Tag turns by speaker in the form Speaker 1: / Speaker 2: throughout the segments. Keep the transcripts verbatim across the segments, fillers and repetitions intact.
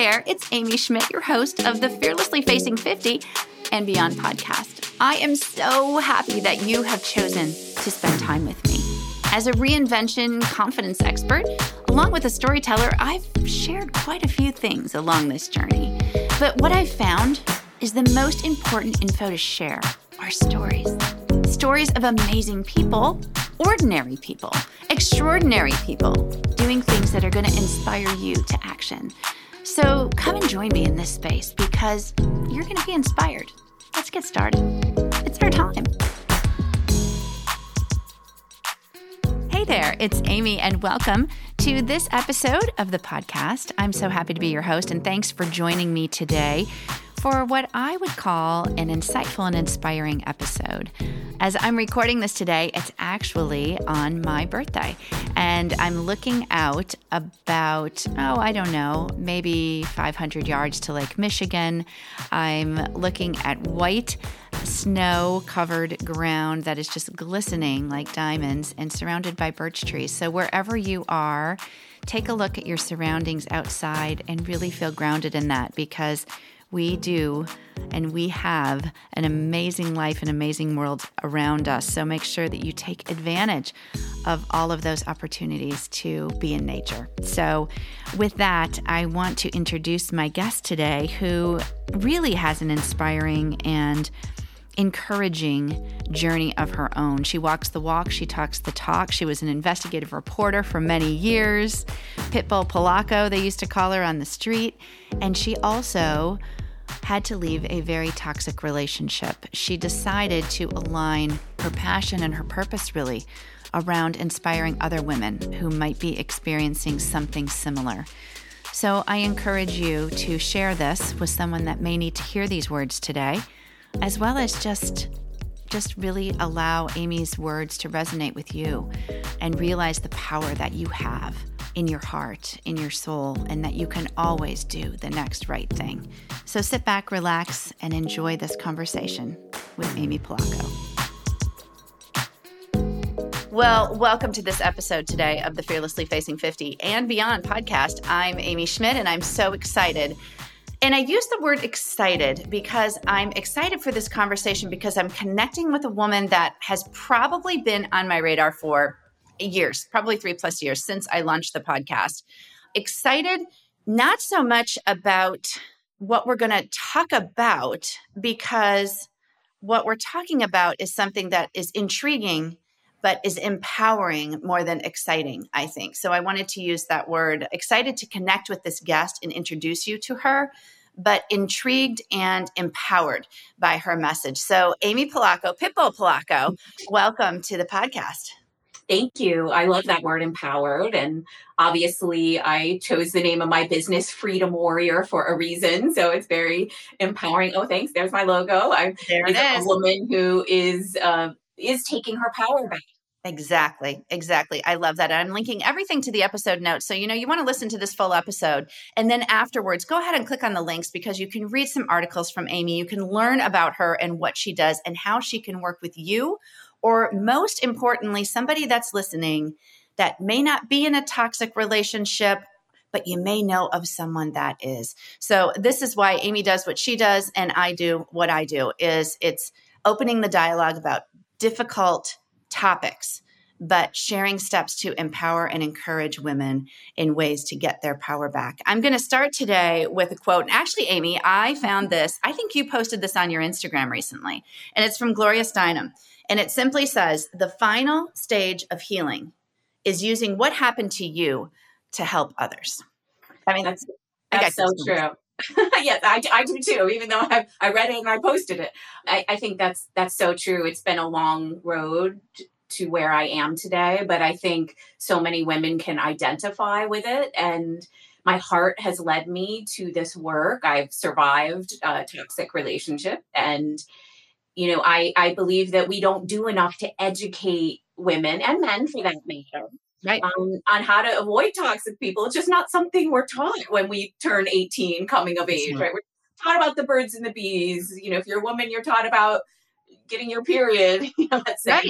Speaker 1: there, it's Amy Schmidt, your host of the Fearlessly Facing fifty and Beyond podcast. I am so happy that you have chosen to spend time with me. As a reinvention confidence expert, along with a storyteller, I've shared quite a few things along this journey. But what I've found is the most important info to share are stories. Stories of amazing people, ordinary people, extraordinary people, doing things that are going to inspire you to action. So come and join me in this space because you're going to be inspired. Let's get started. It's our time. Hey there, it's Amy, and welcome to this episode of the podcast. I'm so happy to be your host, and thanks for joining me today for what I would call an insightful and inspiring episode. As I'm recording this today, it's actually on my birthday, and I'm looking out about, oh, I don't know, maybe five hundred yards to Lake Michigan. I'm looking at white snow-covered ground that is just glistening like diamonds and surrounded by birch trees. So wherever you are, take a look at your surroundings outside and really feel grounded in that, because we do and we have an amazing life and amazing world around us. So make sure that you take advantage of all of those opportunities to be in nature. So with that, I want to introduce my guest today, who really has an inspiring and encouraging journey of her own. She walks the walk, she talks the talk. She was an investigative reporter for many years, Pitbull Polaco, they used to call her on the street. And she also had to leave a very toxic relationship. She decided to align her passion and her purpose really around inspiring other women who might be experiencing something similar. So I encourage you to share this with someone that may need to hear these words today, as well as just, just really allow Amy's words to resonate with you and realize the power that you have in your heart, in your soul, and that you can always do the next right thing. So sit back, relax, and enjoy this conversation with Amy Polaco. Well, welcome to this episode today of the Fearlessly Facing fifty and Beyond podcast. I'm Amy Schmidt, and I'm so excited. And I use the word excited because I'm excited for this conversation because I'm connecting with a woman that has probably been on my radar for years, probably three plus years since I launched the podcast. Excited, not so much about what we're going to talk about, because what we're talking about is something that is intriguing, but is empowering more than exciting, I think. So I wanted to use that word, excited to connect with this guest and introduce you to her, but intrigued and empowered by her message. So Amy Polaco, Pitbull Polaco, welcome to the podcast.
Speaker 2: Thank you. I love that word, empowered. And obviously I chose the name of my business, Freedom Warrior, for a reason. So it's very empowering. Oh, thanks. There's my logo. I'm
Speaker 1: there it
Speaker 2: a
Speaker 1: is.
Speaker 2: woman who is, uh, is taking her power back.
Speaker 1: Exactly. Exactly. I love that. And I'm linking everything to the episode notes. So, you know, you want to listen to this full episode. And then afterwards, go ahead and click on the links because you can read some articles from Amy. You can learn about her and what she does and how she can work with you. Or most importantly, somebody that's listening that may not be in a toxic relationship, but you may know of someone that is. So this is why Amy does what she does and I do what I do, is it's opening the dialogue about difficult topics, but sharing steps to empower and encourage women in ways to get their power back. I'm going to start today with a quote. And actually, Amy, I found this. I think you posted this on your Instagram recently, and it's from Gloria Steinem. And it simply says, the final stage of healing is using what happened to you to help others.
Speaker 2: I mean, that's, that's so true. Yes, I, I do too, even though I, I read it and I posted it. I, I think that's, that's so true. It's been a long road to where I am today, but I think so many women can identify with it. And my heart has led me to this work. I've survived a toxic relationship, and you know, I, I believe that we don't do enough to educate women and men, for that matter,
Speaker 1: right,
Speaker 2: um, on how to avoid toxic people. It's just not something we're taught when we turn eighteen, coming of age, right? We're taught about the birds and the bees. You know, if you're a woman, you're taught about getting your period, you know, let's say.
Speaker 1: Right.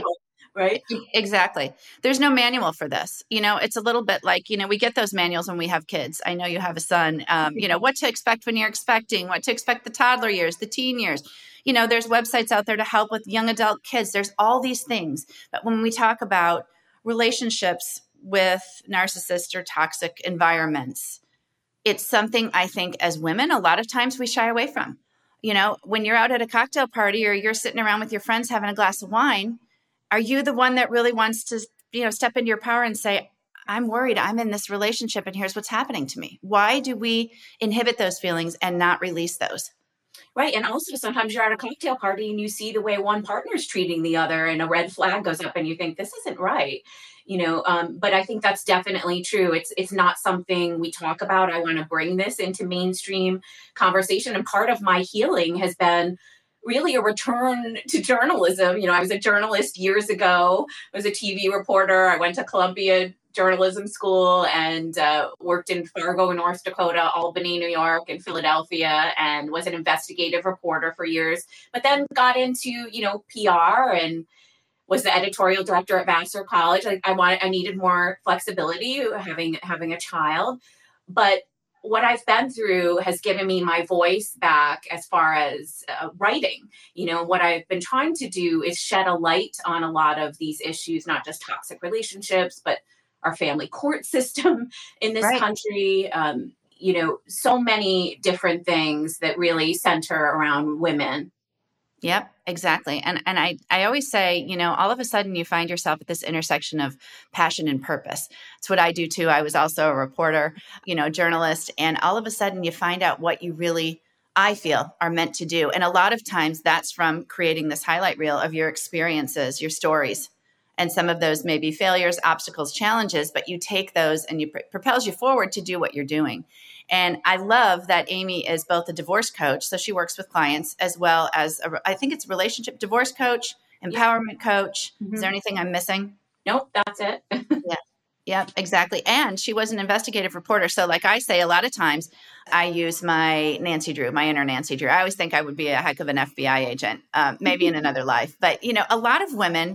Speaker 2: right?
Speaker 1: Exactly. There's no manual for this. You know, it's a little bit like, you know, we get those manuals when we have kids. I know you have a son, um, you know, what to expect when you're expecting, what to expect the toddler years, the teen years. You know, there's websites out there to help with young adult kids. There's all these things. But when we talk about relationships with narcissist or toxic environments, it's something I think as women, a lot of times we shy away from. You know, when you're out at a cocktail party or you're sitting around with your friends having a glass of wine, are you the one that really wants to, you know, step into your power and say, I'm worried, I'm in this relationship and here's what's happening to me? Why do we inhibit those feelings and not release those?
Speaker 2: Right. And also sometimes you're at a cocktail party and you see the way one partner's treating the other and a red flag goes up and you think this isn't right. You know, um, but I think that's definitely true. It's it's not something we talk about. I want to bring this into mainstream conversation. And part of my healing has been really a return to journalism. You know, I was a journalist years ago. I was a T V reporter. I went to Columbia Journalism School and uh, worked in Fargo, North Dakota, Albany, New York, and Philadelphia, and was an investigative reporter for years. But then got into, you know, P R and was the editorial director at Vassar College. Like I wanted, I needed more flexibility having having a child, but what I've been through has given me my voice back as far as uh, writing. You know, what I've been trying to do is shed a light on a lot of these issues, not just toxic relationships, but our family court system in this
Speaker 1: Right.
Speaker 2: country. Um, you know, so many different things that really center around women.
Speaker 1: Yep, exactly. And and I, I always say, you know, all of a sudden you find yourself at this intersection of passion and purpose. It's what I do too. I was also a reporter, you know, journalist, and all of a sudden you find out what you really, I feel, are meant to do. And a lot of times that's from creating this highlight reel of your experiences, your stories. And some of those may be failures, obstacles, challenges, but you take those and you it propels you forward to do what you're doing. And I love that Amy is both a divorce coach, so she works with clients, as well as a, I think it's a relationship divorce coach, empowerment coach.
Speaker 2: Mm-hmm.
Speaker 1: Is there anything I'm missing?
Speaker 2: Nope, that's it.
Speaker 1: Yeah. Yeah, exactly. And she was an investigative reporter. So like I say, a lot of times I use my Nancy Drew, my inner Nancy Drew. I always think I would be a heck of an F B I agent, uh, maybe in another life. But, you know, a lot of women,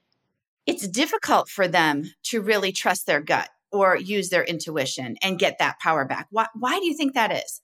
Speaker 1: it's difficult for them to really trust their gut or use their intuition and get that power back. Why, why do you think that is?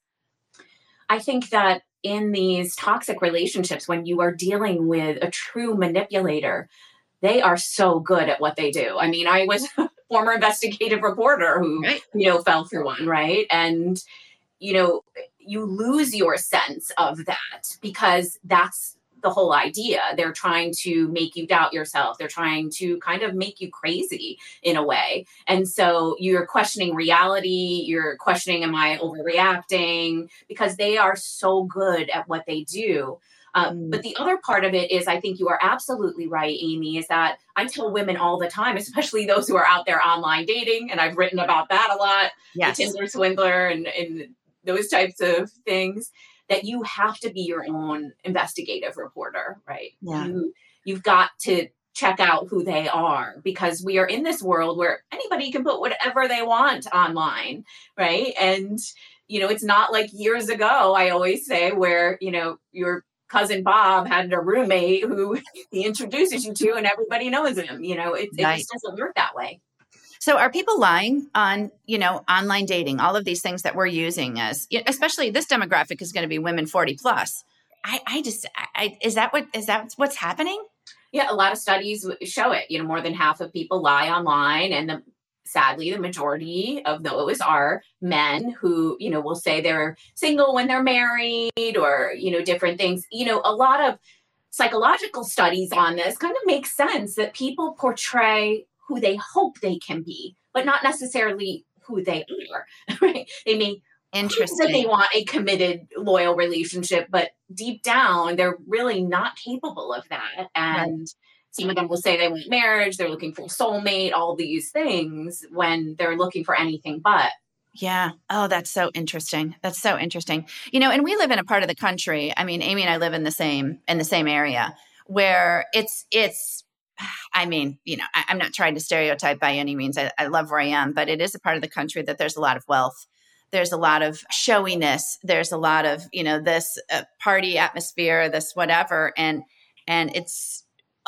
Speaker 2: I think that in these toxic relationships, when you are dealing with a true manipulator, they are so good at what they do. I mean, I was a former investigative reporter who, right. you know, fell for one, right? And, you know, you lose your sense of that because that's the whole idea. They're trying to make you doubt yourself. They're trying to kind of make you crazy in a way. And so you're questioning reality. You're questioning, am I overreacting? Because they are so good at what they do. Um, mm. But the other part of it is, I think you are absolutely right, Amy, is that I tell women all the time, especially those who are out there online dating, and I've written about that a lot, yes. the Tinder swindler and, and those types of things, that you have to be your own investigative reporter, right?
Speaker 1: Yeah.
Speaker 2: You, you've got to check out who they are, because we are in this world where anybody can put whatever they want online, right? And, you know, it's not like years ago, I always say, where, you know, your cousin Bob had a roommate who he introduces you to and everybody knows him. You know, it,
Speaker 1: right.
Speaker 2: it just doesn't work that way.
Speaker 1: So are people lying on, you know, online dating, all of these things that we're using as, especially this demographic is going to be women forty plus. I, I just, I, is that what, is that what's happening?
Speaker 2: Yeah. A lot of studies show it, you know, more than half of people lie online, and the, sadly, the majority of those are men who, you know, will say they're single when they're married, or, you know, different things. You know, a lot of psychological studies on this kind of make sense, that people portray who they hope they can be, but not necessarily who they are, right? They may
Speaker 1: Interesting.
Speaker 2: that they want a committed, loyal relationship, but deep down, they're really not capable of that. And right. some of them will say they want marriage, they're looking for a soulmate, all these things, when they're looking for anything but.
Speaker 1: Yeah. Oh, that's so interesting. That's so interesting. You know, and we live in a part of the country. I mean, Amy and I live in the same, in the same area where it's, it's, I mean, you know, I, I'm not trying to stereotype by any means. I, I love where I am, but it is a part of the country that there's a lot of wealth. There's a lot of showiness. There's a lot of, you know, this uh, party atmosphere, this whatever. And, and it's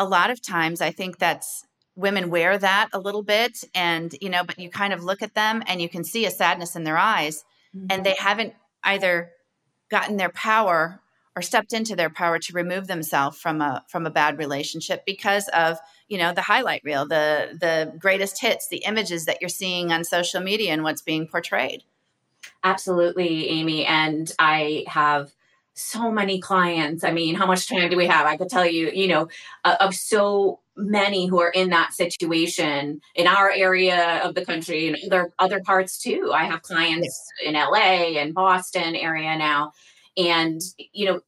Speaker 1: a lot of times I think that's women wear that a little bit and, you know, but you kind of look at them and you can see a sadness in their eyes mm-hmm. and they haven't either gotten their power or stepped into their power to remove themselves from a, from a bad relationship because of, you know, the highlight reel, the, the greatest hits, the images that you're seeing on social media and what's being portrayed.
Speaker 2: Absolutely, Amy. And I have so many clients. I mean, how much time do we have? I could tell you, you know, uh, of so many who are in that situation in our area of the country and other, other parts too. I have clients in L A and Boston area now. And, you know,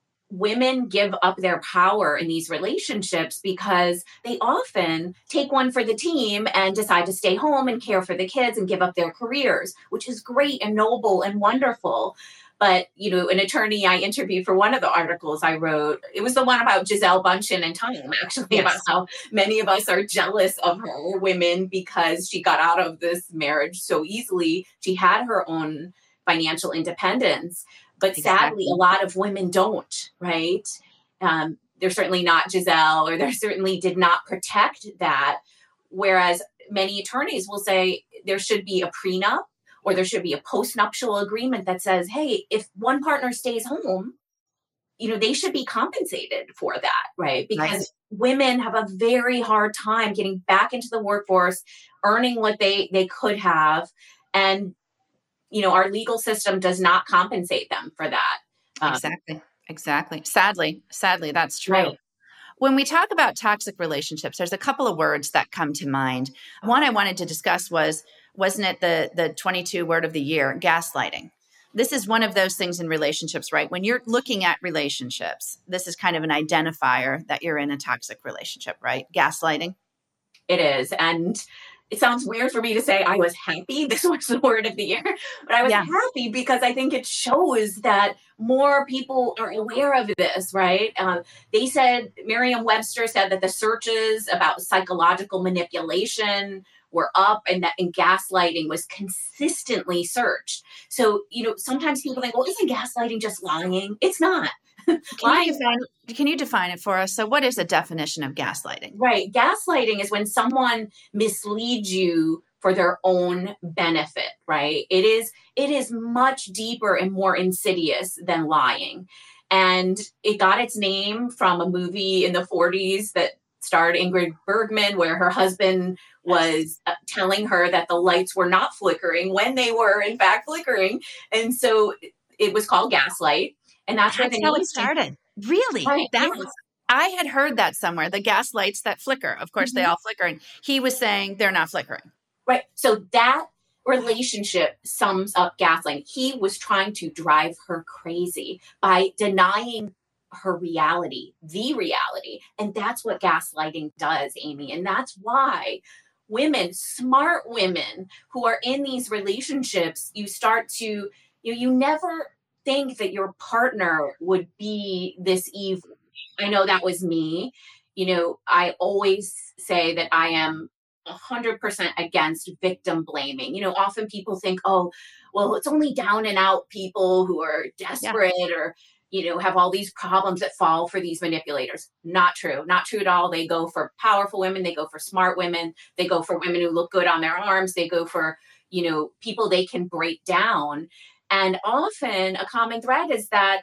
Speaker 2: women give up their power in these relationships because they often take one for the team and decide to stay home and care for the kids and give up their careers, which is great and noble and wonderful. But, you know, an attorney I interviewed for one of the articles I wrote, it was the one about Gisele Bündchen and Tom, actually, yes. about how many of us are jealous of her, women, because she got out of this marriage so easily. She had her own financial independence. But sadly, exactly. a lot of women don't, right? Um, they're certainly not Gisele, or they certainly did not protect that. Whereas many attorneys will say there should be a prenup or there should be a postnuptial agreement that says, hey, if one partner stays home, you know, they should be compensated for that, right? Because right. women have a very hard time getting back into the workforce, earning what they, they could have. And you know, our legal system does not compensate them for that.
Speaker 1: Um, exactly. Exactly. Sadly, sadly, that's true.
Speaker 2: Right.
Speaker 1: When we talk about toxic relationships, there's a couple of words that come to mind. One I wanted to discuss was, wasn't it the, the twenty-two word of the year, gaslighting? This is one of those things in relationships, right? When you're looking at relationships, this is kind of an identifier that you're in a toxic relationship, right? Gaslighting.
Speaker 2: It is. And it sounds weird for me to say I was happy. This was the word of the year, but I was yeah. happy because I think it shows that more people are aware of this, right? Um, they said, Merriam-Webster said that the searches about psychological manipulation were up and that and gaslighting was consistently searched. So, you know, sometimes people think, well, isn't gaslighting just lying? It's not.
Speaker 1: Can you, define, can you define it for us? So what is the definition of gaslighting?
Speaker 2: Right. Gaslighting is when someone misleads you for their own benefit, right? It is, it is much deeper and more insidious than lying. And it got its name from a movie in the forties that starred Ingrid Bergman, where her husband was uh, telling her that the lights were not flickering when they were in fact flickering. And so it was called Gaslight. And that's,
Speaker 1: that's
Speaker 2: where
Speaker 1: how it started. Really?
Speaker 2: Right.
Speaker 1: That was, I had heard that somewhere, the gas lights that flicker. Of course, mm-hmm. they all flicker. And he was saying they're not flickering.
Speaker 2: Right. So that relationship sums up gaslighting. He was trying to drive her crazy by denying her reality, the reality. And that's what gaslighting does, Amy. And that's why women, smart women who are in these relationships, you start to, you know, you never think that your partner would be this evil. I know that was me. You know, I always say that I am one hundred percent against victim blaming. You know, often people think, oh, well, it's only down and out people who are desperate yeah. or, you know, have all these problems that fall for these manipulators. Not true. Not true at all. They go for powerful women. They go for smart women. They go for women who look good on their arms. They go for, you know, people they can break down. And often a common thread is that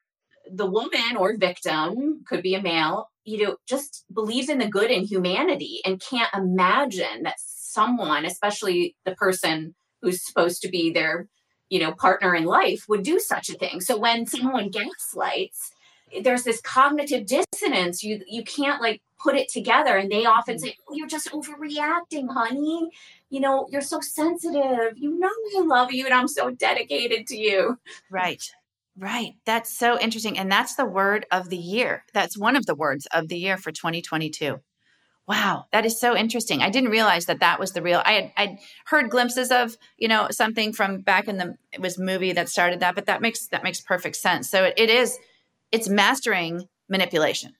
Speaker 2: the woman or victim, could be a male, you know, just believes in the good in humanity and can't imagine that someone, especially the person who's supposed to be their, you know, partner in life, would do such a thing. So when someone gaslights, there's this cognitive dissonance. You you can't like put it together. And they often say, oh, you're just overreacting, honey. You know, you're so sensitive. You know, I love you and I'm so dedicated to you.
Speaker 1: Right. Right. That's so interesting. And that's the word of the year. That's one of the words of the year for twenty twenty-two. Wow. That is so interesting. I didn't realize that that was the real, I had I'd heard glimpses of, you know, something from back in the, it was movie that started that, but that makes, that makes perfect sense. So it, it is, it's mastering manipulation.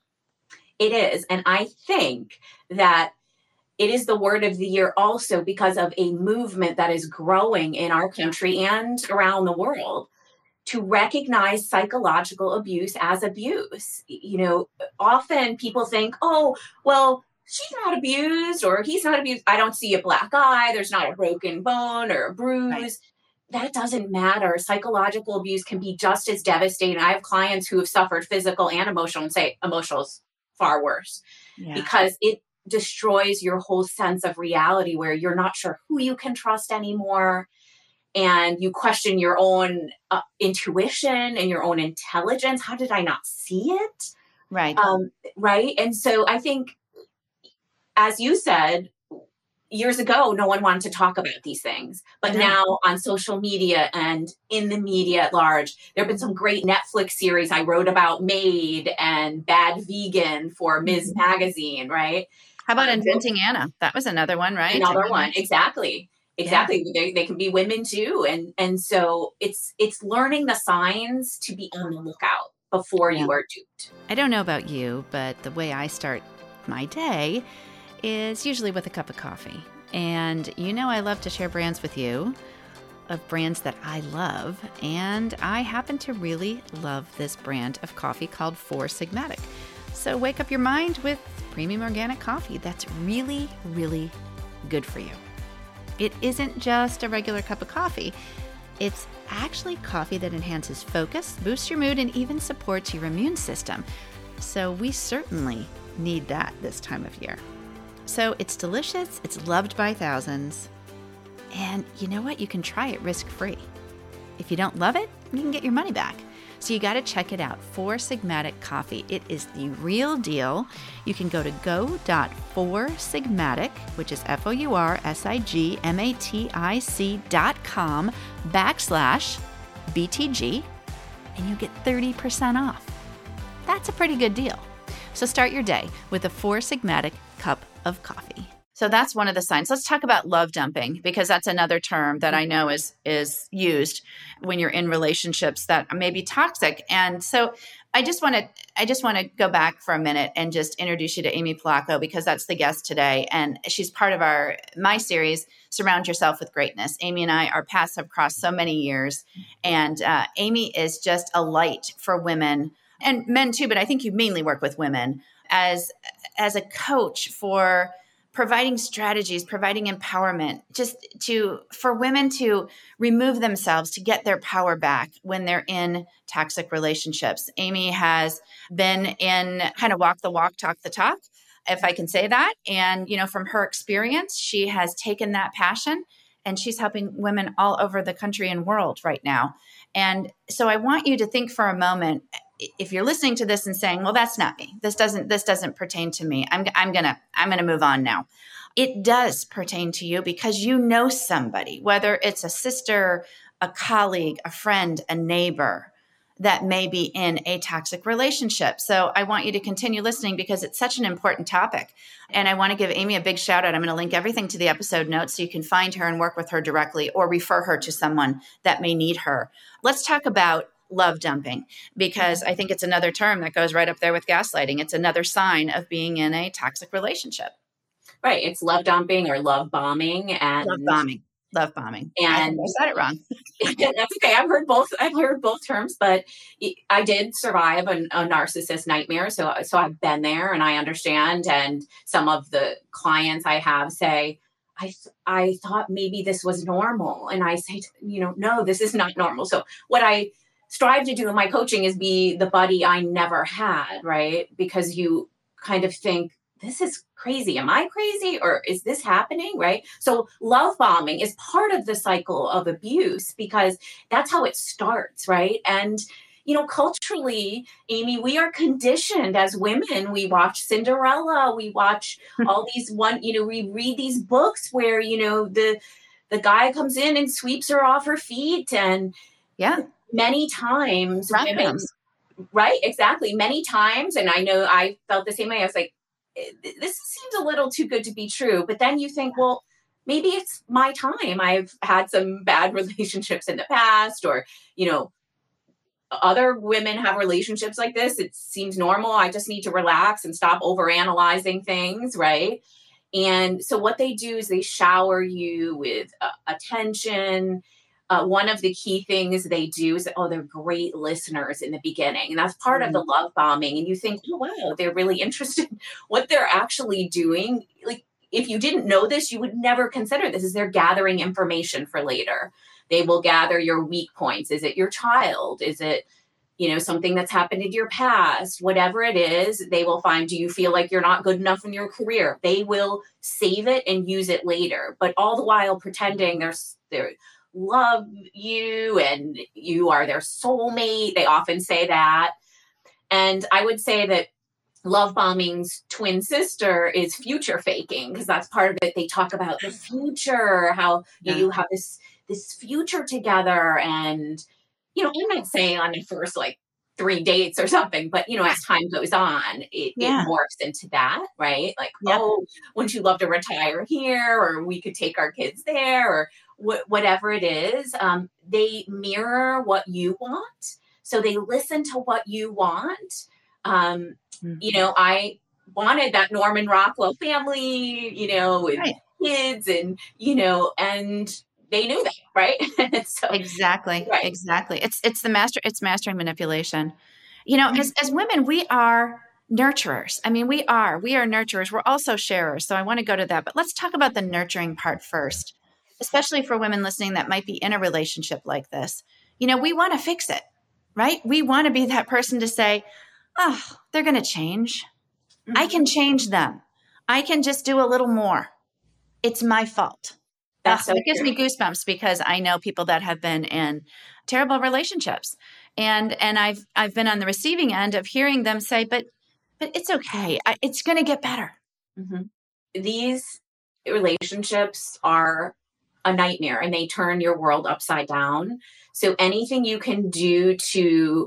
Speaker 2: It is. And I think that it is the word of the year also because of a movement that is growing in our country and around the world to recognize psychological abuse as abuse. You know, often people think, oh, well, she's not abused or he's not abused. I don't see a black eye. There's not a broken bone or a bruise. Right. That doesn't matter. Psychological abuse can be just as devastating. I have clients who have suffered physical and emotional and say emotional's far worse yeah. because it destroys your whole sense of reality where you're not sure who you can trust anymore. And you question your own uh, intuition and your own intelligence. How did I not see it?
Speaker 1: Right.
Speaker 2: Um, right. And so I think, as you said, years ago, no one wanted to talk about these things. But mm-hmm. now on social media and in the media at large, there have been some great Netflix series. I wrote about Made and Bad Vegan for Miz mm-hmm. Magazine, right?
Speaker 1: How about um, Inventing Anna? That was another one, right?
Speaker 2: Another one. Exactly. Exactly. Yeah. They, they can be women too. And, and so it's, it's learning the signs to be on the lookout before yeah. you are duped.
Speaker 1: I don't know about you, but the way I start my day is usually with a cup of coffee. And you know I love to share brands with you of brands that I love. And I happen to really love this brand of coffee called Four Sigmatic. So wake up your mind with premium organic coffee that's really, really good for you. It isn't just a regular cup of coffee. It's actually coffee that enhances focus, boosts your mood, and even supports your immune system. So we certainly need that this time of year. So it's delicious, it's loved by thousands, and you know what? You can try it risk-free. If you don't love it, you can get your money back. So you got to check it out, Four Sigmatic Coffee. It is the real deal. You can go to go dot four sigmatic, which is F O U R S I G M A T I C dot com backslash B T G, and you get thirty percent off. That's a pretty good deal. So start your day with a Four Sigmatic cup of coffee. So that's one of the signs. Let's talk about love dumping, because that's another term that I know is is used when you're in relationships that may be toxic. And so I just want to I just want to go back for a minute and just introduce you to Amy Polacco, because that's the guest today, and she's part of our my series, Surround Yourself with Greatness. Amy and I, our paths have crossed so many years, and uh, Amy is just a light for women and men too, but I think you mainly work with women as as a coach for providing strategies, providing empowerment, just to for women to remove themselves, to get their power back when they're in toxic relationships. Amy has been in kind of walk the walk, talk the talk, if I can say that. And, you know, from her experience, she has taken that passion and she's helping women all over the country and world right now. And so I want you to think for a moment, if you're listening to this and saying, well, that's not me. This doesn't, this doesn't pertain to me. I'm, I'm going to, I'm going to move on now. It does pertain to you because you know somebody, whether it's a sister, a colleague, a friend, a neighbor that may be in a toxic relationship. So I want you to continue listening because it's such an important topic. And I want to give Amy a big shout out. I'm going to link everything to the episode notes so you can find her and work with her directly or refer her to someone that may need her. Let's talk about love dumping, because I think it's another term that goes right up there with gaslighting. It's another sign of being in a toxic relationship.
Speaker 2: Right. It's love dumping or love bombing. And
Speaker 1: love bombing. Love bombing.
Speaker 2: And
Speaker 1: I said it wrong.
Speaker 2: That's okay. I've heard both. I've heard both terms, but I did survive a, a narcissist nightmare. So, so I've been there and I understand. And some of the clients I have say, I, I thought maybe this was normal. And I say, you know, no, this is not normal. So what I strive to do in my coaching is be the buddy I never had, right? Because you kind of think, this is crazy. Am I crazy? Or is this happening? Right? So love bombing is part of the cycle of abuse because that's how it starts, right? And, you know, culturally, Amy, we are conditioned as women. We watch Cinderella. We watch all these one, you know, we read these books where, you know, the the guy comes in and sweeps her off her feet. And
Speaker 1: yeah,
Speaker 2: many times women,
Speaker 1: comes.
Speaker 2: Right, exactly. Many times. And I know I felt the same way. I was like, this seems a little too good to be true. But then you think, well, maybe it's my time. I've had some bad relationships in the past, or, you know, other women have relationships like this. It seems normal. I just need to relax and stop overanalyzing things, right? And so what they do is they shower you with uh, attention, uh, one of the key things they do is, oh, they're great listeners in the beginning. And that's part mm-hmm. of the love bombing. And you think, oh, wow, they're really interested in what they're actually doing. Like, if you didn't know this, you would never consider this. Is they're gathering information for later. They will gather your weak points. Is it your child? Is it, you know, something that's happened in your past? Whatever it is, they will find, do you feel like you're not good enough in your career? They will save it and use it later, but all the while pretending they're, they love you and you are their soulmate. They often say that. And I would say that love bombing's twin sister is future faking, because that's part of it. They talk about the future, how yeah. you have this this future together. And, you know, I'm not saying on the first like three dates or something, but, you know, as time goes on, it, yeah. it morphs into that, right? Like, yep. oh, wouldn't you love to retire here? Or we could take our kids there, or wh- whatever it is. Um, they mirror what you want. So they listen to what you want. Um, mm-hmm. You know, I wanted that Norman Rockwell family, you know, with right. kids and, you know, and they knew that, right?
Speaker 1: so, exactly. Right. Exactly. It's, it's the master, it's mastering manipulation. You know, mm-hmm. as, as women, we are nurturers. I mean, we are, we are nurturers. We're also sharers. So I want to go to that, but let's talk about the nurturing part first, especially for women listening that might be in a relationship like this. You know, we want to fix it, right? We want to be that person to say, oh, they're going to change. Mm-hmm. I can change them. I can just do a little more. It's my fault.
Speaker 2: That's
Speaker 1: uh,
Speaker 2: so
Speaker 1: it gives
Speaker 2: true.
Speaker 1: me goosebumps because I know people that have been in terrible relationships, and and I've I've been on the receiving end of hearing them say, "But but it's okay. I, it's going to get better."
Speaker 2: Mm-hmm. These relationships are a nightmare, and they turn your world upside down. So anything you can do to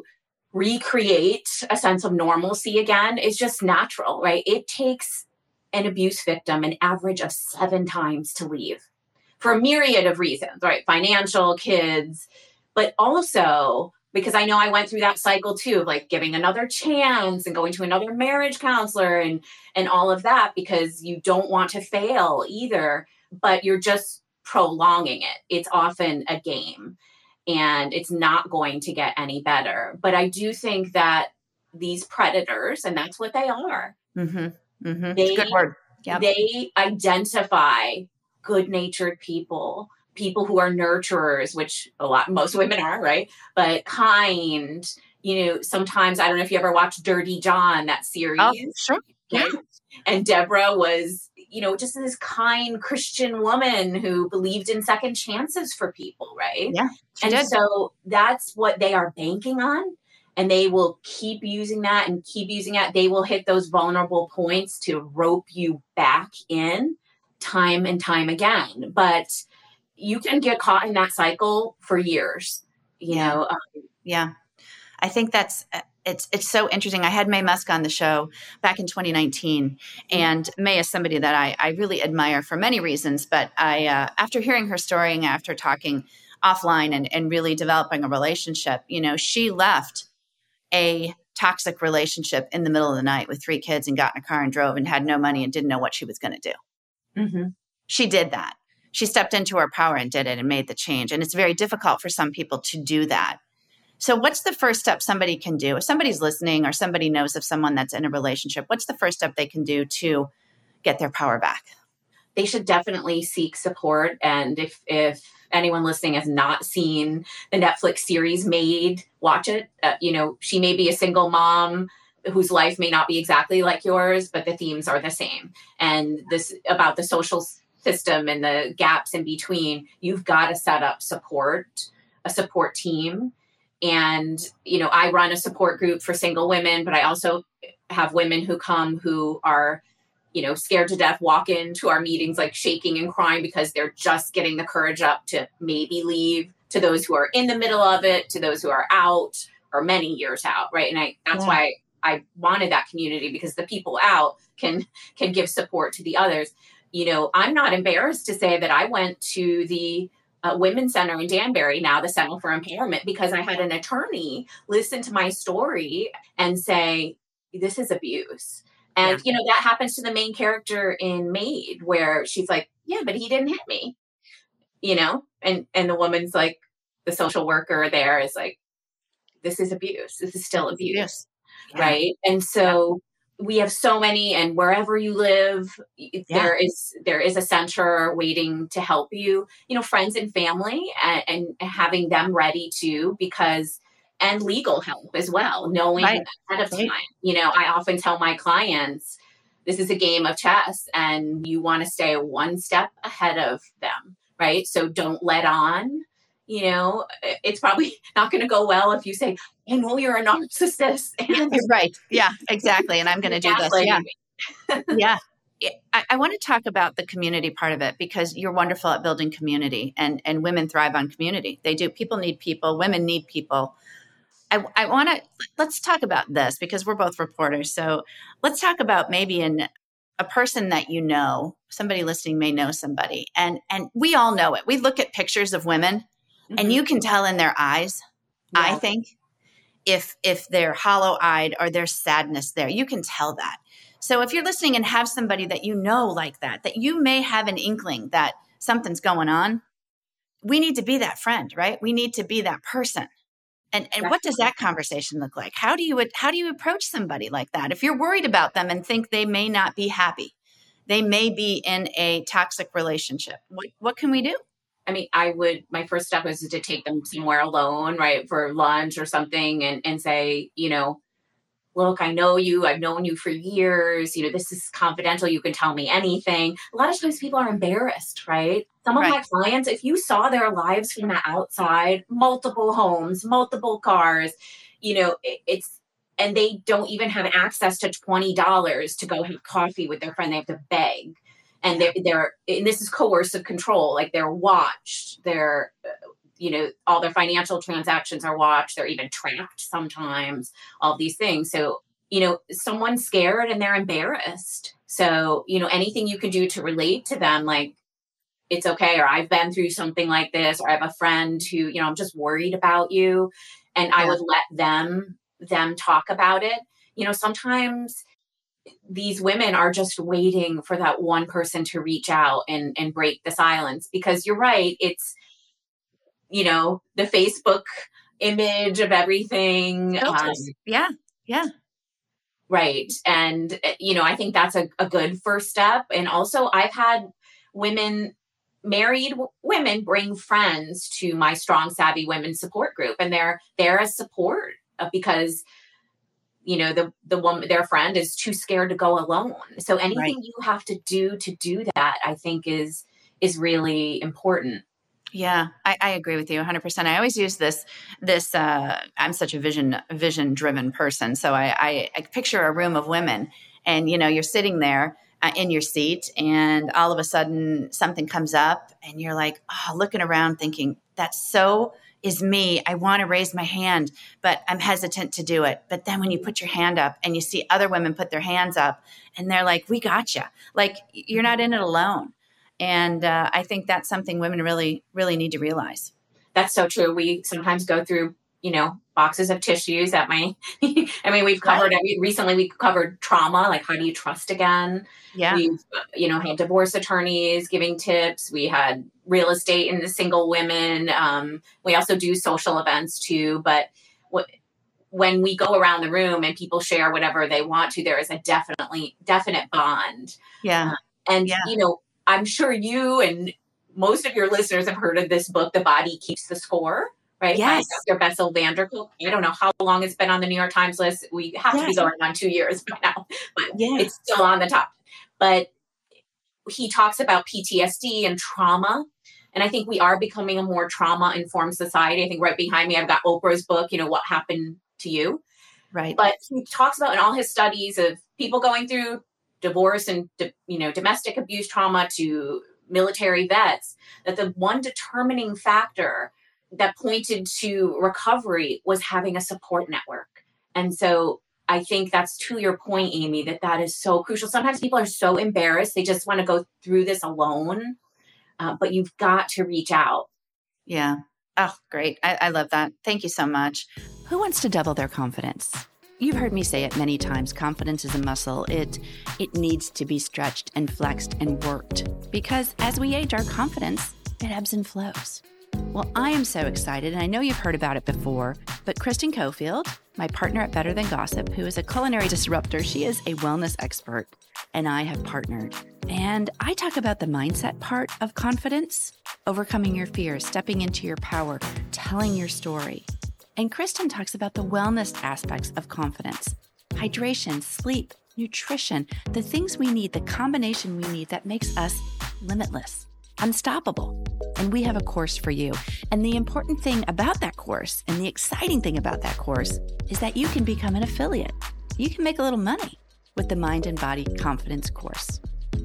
Speaker 2: recreate a sense of normalcy again is just natural, right? It takes an abuse victim an average of seven times to leave for a myriad of reasons, right? Financial, kids, but also because I know I went through that cycle too, like giving another chance and going to another marriage counselor and, and all of that, because you don't want to fail either, but you're just prolonging it. It's often a game. And it's not going to get any better. But I do think that these predators, and that's what they are,
Speaker 1: mm-hmm. Mm-hmm.
Speaker 2: They,
Speaker 1: good word. Yep.
Speaker 2: They identify good-natured people, people who are nurturers, which a lot, most women are, right? But kind, you know, sometimes, I don't know if you ever watched Dirty John, that series.
Speaker 1: Oh, sure.
Speaker 2: Yeah. And Deborah was, you know, just this kind Christian woman who believed in second chances for people, right?
Speaker 1: Yeah.
Speaker 2: And
Speaker 1: did.
Speaker 2: so that's what they are banking on. And they will keep using that and keep using it. They will hit those vulnerable points to rope you back in time and time again. But you can get caught in that cycle for years, you
Speaker 1: yeah.
Speaker 2: know? Um,
Speaker 1: yeah. I think that's, it's, it's so interesting. I had Mae Musk on the show back in twenty nineteen, and Mae is somebody that I, I really admire for many reasons. But I, uh, after hearing her story and after talking offline and, and really developing a relationship, you know, she left a toxic relationship in the middle of the night with three kids and got in a car and drove and had no money and didn't know what she was going to do.
Speaker 2: Mm-hmm.
Speaker 1: She did that. She stepped into her power and did it and made the change. And it's very difficult for some people to do that. So what's the first step somebody can do? If somebody's listening or somebody knows of someone that's in a relationship, what's the first step they can do to get their power back?
Speaker 2: They should definitely seek support. And if, if anyone listening has not seen the Netflix series Maid, watch it. Uh, you know, she may be a single mom whose life may not be exactly like yours, but the themes are the same. And this about the social system and the gaps in between, you've got to set up support, a support team. And, you know, I run a support group for single women, but I also have women who come who are, you know, scared to death, walk into our meetings, like shaking and crying because they're just getting the courage up to maybe leave, to those who are in the middle of it, to those who are out or many years out. Right. And I, that's yeah. why I wanted that community, because the people out can, can give support to the others. You know, I'm not embarrassed to say that I went to the uh, Women's Center in Danbury, now the Center for Empowerment, because I had an attorney listen to my story and say, this is abuse. And, yeah. you know, that happens to the main character in Maid, where she's like, yeah, but he didn't hit me, you know, and, and the woman's like, the social worker there is like, this is abuse. This is still abuse.
Speaker 1: Yes. Yeah.
Speaker 2: Right. And so yeah. we have so many, and wherever you live, yeah. there is, there is a center waiting to help you, you know, friends and family, and, and having them ready too, because, and legal help as well, knowing right. ahead of time. Right. You know, I often tell my clients, this is a game of chess and you want to stay one step ahead of them. Right. So don't let on. You know, it's probably not going to go well if you say, I know you're a narcissist. And
Speaker 1: right. Yeah, exactly. And I'm going to do this. Yeah. yeah. I, I want to talk about the community part of it, because you're wonderful at building community, and, and women thrive on community. They do. People need people. Women need people. I, I want to, let's talk about this, because we're both reporters. So let's talk about maybe in a person that you know, somebody listening may know somebody, and, and we all know it. We look at pictures of women, mm-hmm. and you can tell in their eyes, yeah. I think, if, if they're hollow-eyed or there's sadness there, you can tell that. So if you're listening and have somebody that you know like that, that you may have an inkling that something's going on, we need to be that friend, right? We need to be that person. And and what does that conversation look like? How do you how do you approach somebody like that? If you're worried about them and think they may not be happy, they may be in a toxic relationship, what what can we do?
Speaker 2: I mean, I would, my first step is to take them somewhere alone, right, for lunch or something, and, and say, you know, look, I know you, I've known you for years, you know, this is confidential, you can tell me anything. A lot of times people are embarrassed, right? Some of right. my clients, if you saw their lives from the outside, multiple homes, multiple cars, you know, it, it's, and they don't even have access to twenty dollars to go have coffee with their friend. They have to beg. And they're, they're, and this is coercive control, like they're watched, they're, you know, all their financial transactions are watched. They're even tracked sometimes, all these things. So, you know, someone's scared and they're embarrassed. So, you know, anything you can do to relate to them, like, it's okay, or I've been through something like this, or I have a friend who, you know, I'm just worried about you. And yeah. I would let them, them talk about it. You know, sometimes these women are just waiting for that one person to reach out and, and break the silence, because you're right. It's, you know, the Facebook image of everything. Um,
Speaker 1: yeah. Yeah.
Speaker 2: Right. And, you know, I think that's a, a good first step. And also I've had women, married w- women bring friends to my Strong Savvy Women support group, and they're, they're a support uh, because you know, the, the woman, their friend is too scared to go alone. So anything right. you have to do to do that, I think is, is really important.
Speaker 1: Yeah, I, I agree with you one hundred percent. I always use this, this, uh, I'm such a vision, vision driven person. So I, I, I picture a room of women, and, you know, you're sitting there uh, in your seat, and all of a sudden something comes up and you're like, oh, looking around thinking, that's so is me. I want to raise my hand, but I'm hesitant to do it. But then when you put your hand up and you see other women put their hands up, and they're like, we got you. Like, you're not in it alone. And uh, I think that's something women really, really need to realize.
Speaker 2: That's so true. We sometimes go through, you know, boxes of tissues at my, I mean, we've covered, right. I recently we covered trauma, like how do you trust again?
Speaker 1: Yeah.
Speaker 2: We've, you know, had divorce attorneys giving tips. We had real estate and the single women. Um, we also do social events too. But what, when we go around the room and people share whatever they want to, there is a definitely definite bond.
Speaker 1: Yeah.
Speaker 2: Uh, and, yeah. you know, I'm sure you and most of your listeners have heard of this book, The Body Keeps the Score, right?
Speaker 1: Yes.
Speaker 2: By Doctor Bessel van der Kolk. I don't know how long it's been on the New York Times list. We have yes. to be going on two years by now, but yes. it's still on the top. But he talks about P T S D and trauma. And I think we are becoming a more trauma-informed society. I think right behind me, I've got Oprah's book, you know, What Happened to You?
Speaker 1: Right.
Speaker 2: But he talks about in all his studies of people going through divorce and, you know, domestic abuse trauma to military vets, that the one determining factor that pointed to recovery was having a support network. And so I think that's to your point, Amy, that that is so crucial. Sometimes people are so embarrassed. They just want to go through this alone, uh, but you've got to reach out.
Speaker 1: Yeah. Oh, great. I, I love that. Thank you so much. Who wants to double their confidence? You've heard me say it many times. Confidence is a muscle. It it needs to be stretched and flexed and worked, because as we age, our confidence, it ebbs and flows. Well, I am so excited, and I know you've heard about it before, but Kristen Cofield, my partner at Better Than Gossip, who is a culinary disruptor, she is a wellness expert, and I have partnered. And I talk about the mindset part of confidence, overcoming your fears, stepping into your power, telling your story. And Kristen talks about the wellness aspects of confidence, hydration, sleep, nutrition, the things we need, the combination we need that makes us limitless, unstoppable. And we have a course for you. And the important thing about that course, and the exciting thing about that course, is that you can become an affiliate. You can make a little money with the Mind and Body Confidence course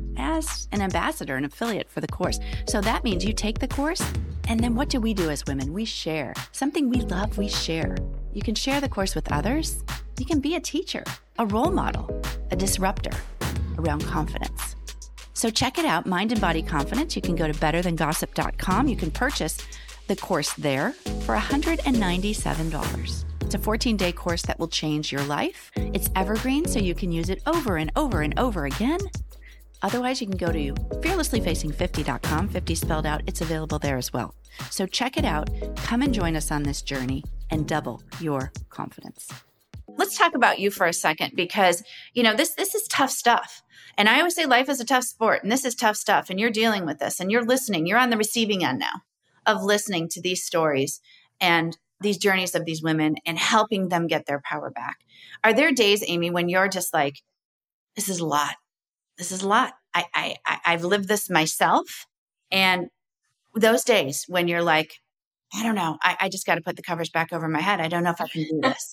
Speaker 1: as an ambassador, an affiliate for the course. So that means you take the course, and then what do we do as women? We share. Something we love, we share. You can share the course with others. You can be a teacher, a role model, a disruptor around confidence. So check it out, Mind and Body Confidence. You can go to better than gossip dot com. You can purchase the course there for one hundred ninety-seven dollars. It's a fourteen-day course that will change your life. It's evergreen, so you can use it over and over and over again. Otherwise, you can go to fearlessly facing fifty dot com, fifty spelled out. It's available there as well. So check it out. Come and join us on this journey and double your confidence. Let's talk about you for a second, because, you know, this this is tough stuff. And I always say life is a tough sport, and this is tough stuff, and you're dealing with this, and you're listening. You're on the receiving end now of listening to these stories and these journeys of these women and helping them get their power back. Are there days, Amy, when you're just like, this is a lot. This is a lot. I, I, I- I've lived this myself. And those days when you're like, I don't know, I, I just got to put the covers back over my head. I don't know if I can do this.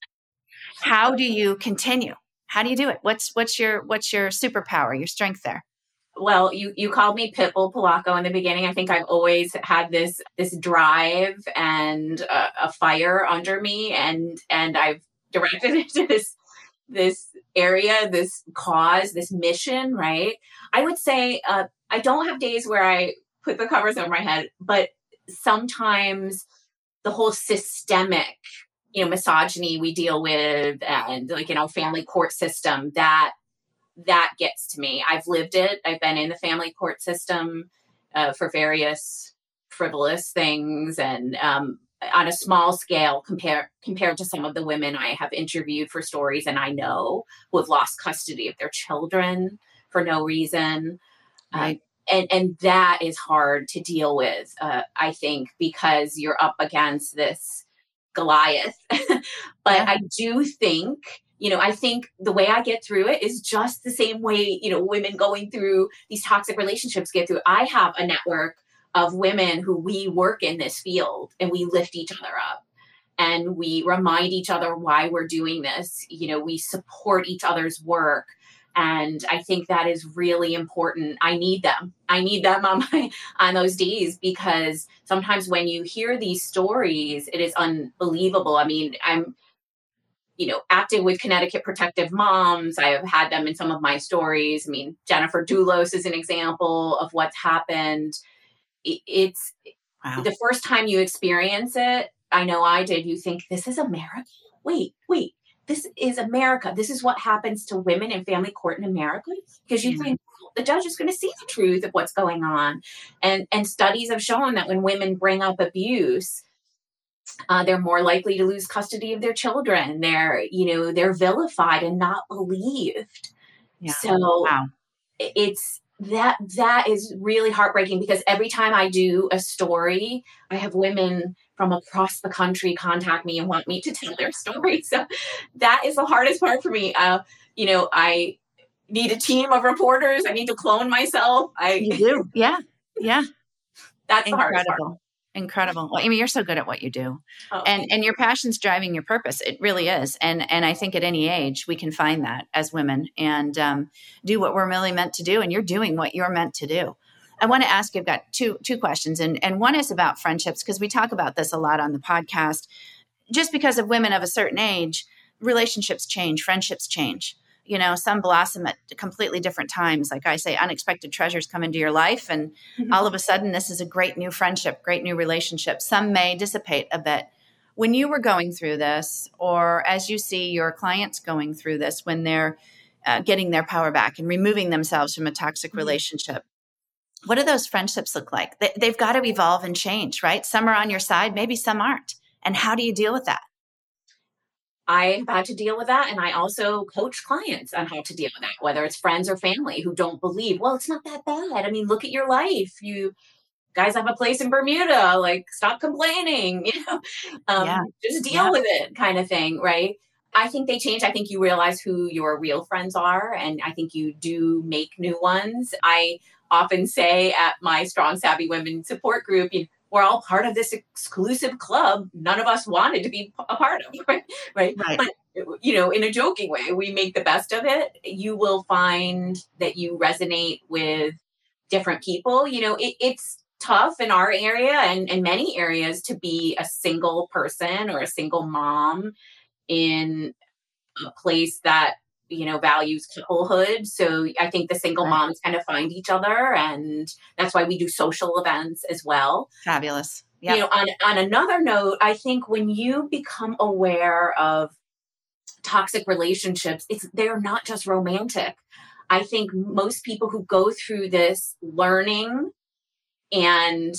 Speaker 1: How do you continue? How do you do it? What's what's your what's your superpower, your strength there?
Speaker 2: Well, you you called me Pitbull Polaco in the beginning. I think I've always had this this drive and uh, a fire under me, and and I've directed it to this this area, this cause, this mission. Right? I would say uh, I don't have days where I put the covers over my head, but sometimes the whole systemic, you know, misogyny we deal with, and like, you know, family court system, that that gets to me. I've lived it. I've been in the family court system uh, for various frivolous things, and um, on a small scale compared compared to some of the women I have interviewed for stories and I know who have lost custody of their children for no reason.
Speaker 1: Right.
Speaker 2: Uh, and and that is hard to deal with, uh, I think, because you're up against this Goliath. But
Speaker 1: Yeah.
Speaker 2: I do think, you know, I think the way I get through it is just the same way, you know, women going through these toxic relationships get through. I have a network of women who we work in this field, and we lift each other up, and we remind each other why we're doing this. You know, we support each other's work. And I think that is really important. I need them. I need them on my on those days, because sometimes when you hear these stories, it is unbelievable. I mean, I'm, you know, active with Connecticut Protective Moms. I have had them in some of my stories. I mean, Jennifer Doulos is an example of what's happened. It, it's
Speaker 1: Wow.
Speaker 2: the first time you experience it. I know I did. You think, this is America? Wait, wait. This is America. This is what happens to women in family court in America. Because you
Speaker 1: Yeah.
Speaker 2: think the judge is going to see the truth of what's going on. And, and studies have shown that when women bring up abuse, uh, they're more likely to lose custody of their children. They're, you know, they're vilified and not believed.
Speaker 1: Yeah.
Speaker 2: So
Speaker 1: Wow.
Speaker 2: it's that that is really heartbreaking, because every time I do a story, I have women from across the country contact me and want me to tell their story. So that is the hardest part for me. Uh, you know, I need a team of reporters. I need to clone myself. I
Speaker 1: You do. Yeah. Yeah.
Speaker 2: that's the hardest part.
Speaker 1: Incredible. Incredible. Well, Amy, you're so good at what you do.
Speaker 2: Oh,
Speaker 1: And and your passion's driving your purpose. It really is. And and I think at any age we can find that as women and um, do what we're really meant to do. And you're doing what you're meant to do. I want to ask you, I've got two two questions. And and one is about friendships, because we talk about this a lot on the podcast. Just because of women of a certain age, relationships change, friendships change. You know, some blossom at completely different times. Like I say, unexpected treasures come into your life, and all of a sudden, this is a great new friendship, great new relationship. Some may dissipate a bit. When you were going through this, or as you see your clients going through this, when they're uh, getting their power back and removing themselves from a toxic relationship, what do those friendships look like? They, they've got to evolve and change, right? Some are on your side, maybe some aren't. And how do you deal with that?
Speaker 2: I've had to deal with that. And I also coach clients on how to deal with that, whether it's friends or family who don't believe, well, it's not that bad. I mean, look at your life. You guys have a place in Bermuda, like stop complaining, you know, um,
Speaker 1: yeah.
Speaker 2: just deal
Speaker 1: yeah.
Speaker 2: with it kind of thing. Right. I think they change. I think you realize who your real friends are. And I think you do make new ones. I often say at my Strong Savvy Women support group, you know, we're all part of this exclusive club none of us wanted to be a part of, right? right?
Speaker 1: Right.
Speaker 2: But, you know, in a joking way, we make the best of it. You will find that you resonate with different people. You know, it, it's tough in our area and in many areas to be a single person or a single mom in a place that, you know, values couplehood. So I think the single
Speaker 1: right.
Speaker 2: moms kind of find each other, and that's why we do social events as well.
Speaker 1: Fabulous. Yep.
Speaker 2: You know, on, on another note, I think when you become aware of toxic relationships, it's they're not just romantic. I think most people who go through this learning and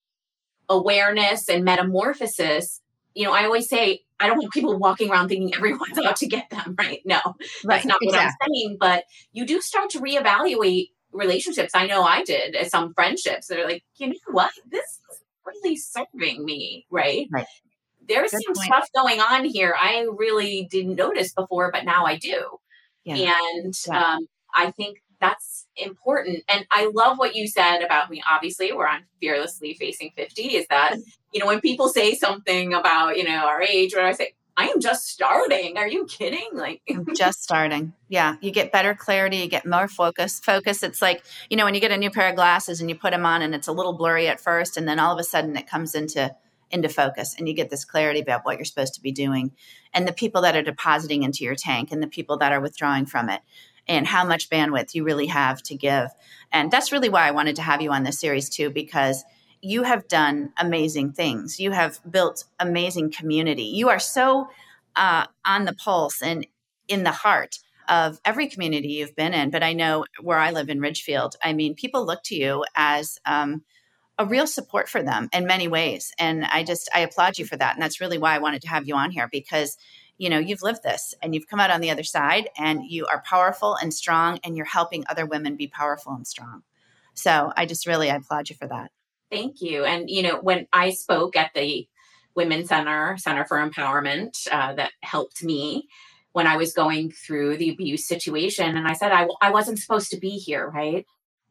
Speaker 2: awareness and metamorphosis, you know, I always say, I don't want people walking around thinking everyone's out to get them, right? No,
Speaker 1: right.
Speaker 2: that's not
Speaker 1: exactly.
Speaker 2: what I'm saying. But you do start to reevaluate relationships. I know I did at some friendships that are like, you know what? This is really serving me, right?
Speaker 1: right.
Speaker 2: There's
Speaker 1: Good
Speaker 2: some
Speaker 1: point.
Speaker 2: stuff going on here I really didn't notice before, but now I do.
Speaker 1: Yeah.
Speaker 2: And
Speaker 1: yeah.
Speaker 2: um, I think that's important. And I love what you said about me. Obviously, we're on Fearlessly Facing fifty, is that, you know, when people say something about, you know, our age, where I say, I am just starting. Are you kidding? Like,
Speaker 1: I'm just starting. Yeah. You get better clarity. You get more focus. Focus. It's like, you know, when you get a new pair of glasses and you put them on and it's a little blurry at first, and then all of a sudden it comes into into focus and you get this clarity about what you're supposed to be doing, and the people that are depositing into your tank and the people that are withdrawing from it, and how much bandwidth you really have to give. And that's really why I wanted to have you on this series too, because you have done amazing things. You have built amazing community. You are so uh, on the pulse and in the heart of every community you've been in. But I know where I live in Ridgefield, I mean, people look to you as um, a real support for them in many ways. And I just, I applaud you for that. And that's really why I wanted to have you on here, because you know, you've lived this and you've come out on the other side, and you are powerful and strong, and you're helping other women be powerful and strong. So I just really, I applaud you for that.
Speaker 2: Thank you. And, you know, when I spoke at the Women's Center, Center for Empowerment, uh, that helped me when I was going through the abuse situation. And I said, I, I wasn't supposed to be here, right?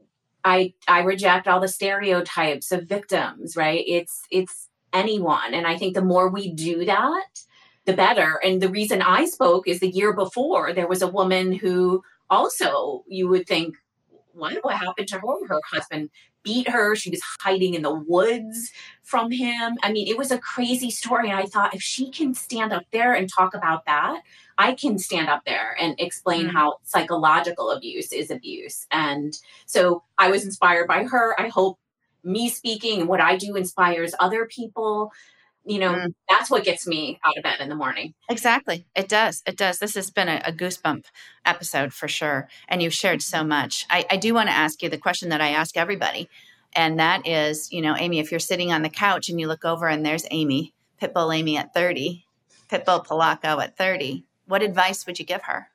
Speaker 2: I, I reject all the stereotypes of victims, right? It's, it's anyone. And I think the more we do that, the better. And the reason I spoke is the year before, there was a woman who also, you would think, what, what happened to her? Her husband beat her. She was hiding in the woods from him. I mean, it was a crazy story. And I thought, if she can stand up there and talk about that, I can stand up there and explain mm-hmm. how psychological abuse is abuse. And so I was inspired by her. I hope me speaking and what I do inspires other people. You know, mm. that's what gets me out of bed in the morning.
Speaker 1: Exactly. It does. It does. This has been a, a goosebump episode for sure. And you've shared so much. I, I do want to ask you the question that I ask everybody. And that is, you know, Amy, if you're sitting on the couch and you look over and there's Amy, Pitbull Amy at thirty, Pitbull Polaco at thirty, what advice would you give her?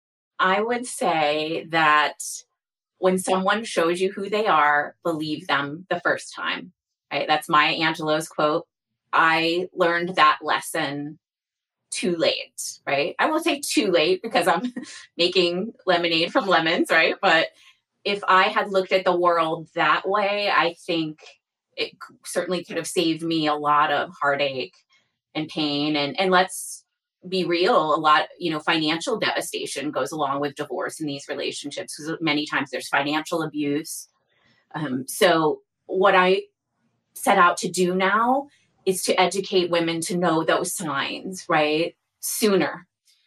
Speaker 2: I would say that when someone shows you who they are, believe them the first time. Right? That's Maya Angelou's quote. I learned that lesson too late, right? I won't say too late because I'm making lemonade from lemons, right? But if I had looked at the world that way, I think it certainly could have saved me a lot of heartache and pain. And, and let's be real, a lot, you know, financial devastation goes along with divorce in these relationships, because many times there's financial abuse. Um, so what I set out to do now is to educate women to know those signs, right? Sooner,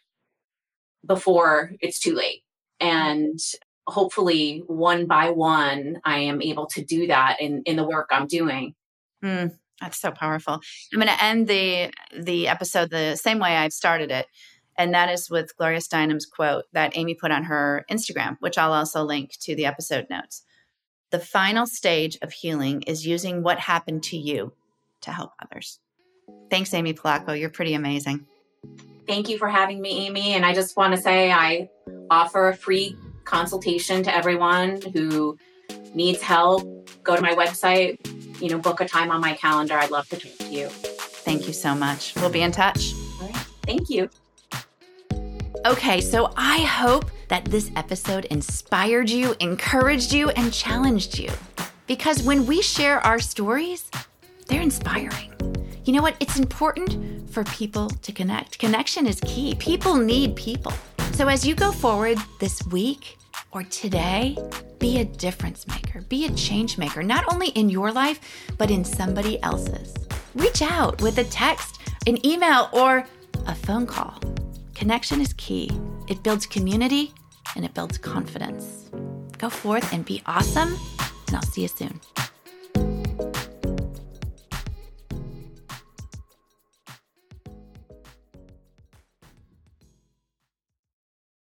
Speaker 2: before it's too late. And hopefully one by one, I am able to do that in, in the work I'm doing.
Speaker 1: Mm, that's so powerful. I'm going to end the, the episode the same way I've started it. And that is with Gloria Steinem's quote that Amy put on her Instagram, which I'll also link to the episode notes. the final stage of healing is using what happened to you to help others. Thanks, Amy Polacco. You're pretty amazing.
Speaker 2: Thank you for having me, Amy. And I just want to say I offer a free consultation to everyone who needs help. Go to my website, you know, book a time on my calendar. I'd love to talk to you.
Speaker 1: Thank you so much. We'll be in touch.
Speaker 2: All right. Thank you.
Speaker 1: Okay, so I hope that this episode inspired you, encouraged you, and challenged you. Because when we share our stories, they're inspiring. You know what? It's important for people to connect. Connection is key. People need people. So as you go forward this week or today, be a difference maker, be a change maker, not only in your life, but in somebody else's. Reach out with a text, an email, or a phone call. Connection is key. It builds community and it builds confidence. Go forth and be awesome, and I'll see you soon.